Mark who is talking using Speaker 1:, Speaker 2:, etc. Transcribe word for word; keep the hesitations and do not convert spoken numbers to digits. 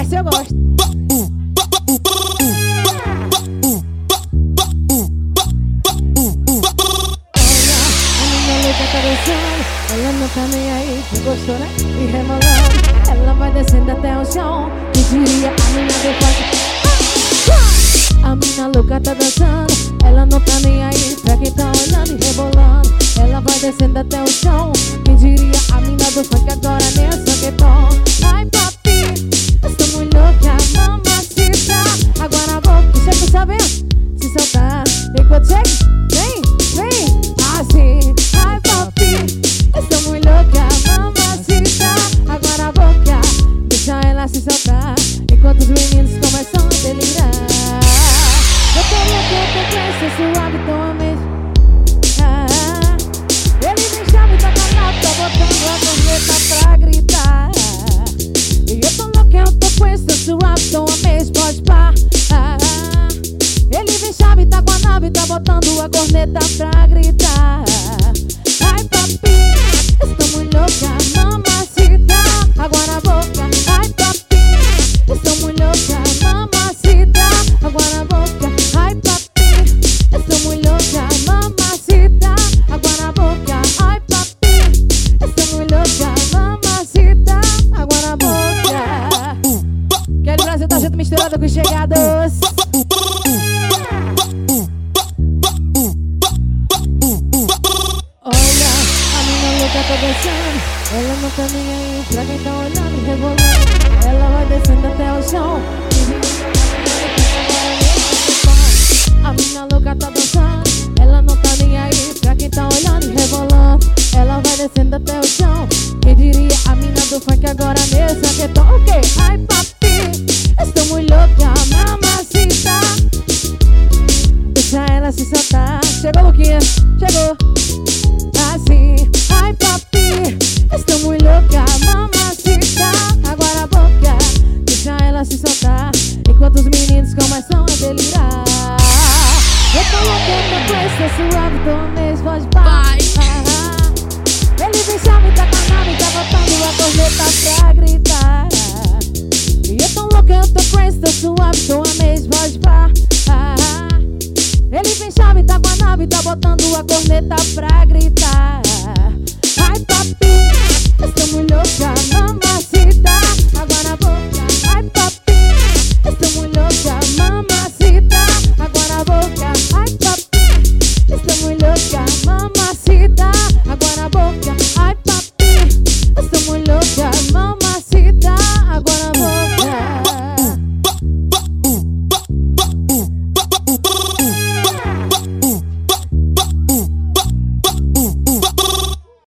Speaker 1: Essa eu gosto. Ela não tá nem aí, tu gostou, né? E rebolando, ela vai descendo até o chão. Que diria a mina do funk. A mina louca tá dançando, ela não tá nem aí pra quem tá olhando e rebolando. Ela vai descendo até o chão. Quem diria a mina do funk agora nessa questão. Ai papi, estou muito louca, mamacita. Agora vou, deixa eu saber se soltar. Vem contigo, vem, vem, assim. Ai papi, estou muito louca, mamacita. Agora a boca, deixa ela se soltar. Enquanto os meninos começam a delirar. Eu tô louca, eu tô com esse suave, tô a mesmo. Ah, ele me chama e tá calado, tô botando a corneta pra gritar. E eu tô louca, eu tô com esse suave, tô a mesmo, pode pá. Ah, ele me chama e tá com a nave, tá botando a corneta pra gritar. Ai papi, estou muito louca, mamacita. Agora a boca, ai papi, estou muito louca, mamacita. Agora a boca, ai papi, estou muito louca, mamacita. Agora a boca, ai papi, estou muito louca, mamacita. Agora a boca. Quero o Brasil tá junto misturado com os chegados. Tá dançando, ela não tá nem aí pra quem tá olhando e rebolando. Ela vai descendo até o chão. A mina louca tá dançando, ela não tá nem aí pra quem tá olhando e rebolando. Ela vai descendo até o chão. Quem diria a mina do funk agora nessa questão. O quê? Ai papi, estou muito louca, mamacita. Deixa ela se soltar. Chegou, Luquinha, chegou. Assim, ai papi, estou muito louca, mamacita. Agora a boca, deixa ela se soltar. Enquanto os meninos começam a delirar. Eu tô louca, tô com esse suave, tô mesmo, pode parar. Ele vem chave, tá com a nave, tá botando a corneta pra gritar. E eu tô louca, eu tô com esse suave, tô mesmo, pode parar. Ele vem chave, tá com a nave, tá botando a corneta pra gritar.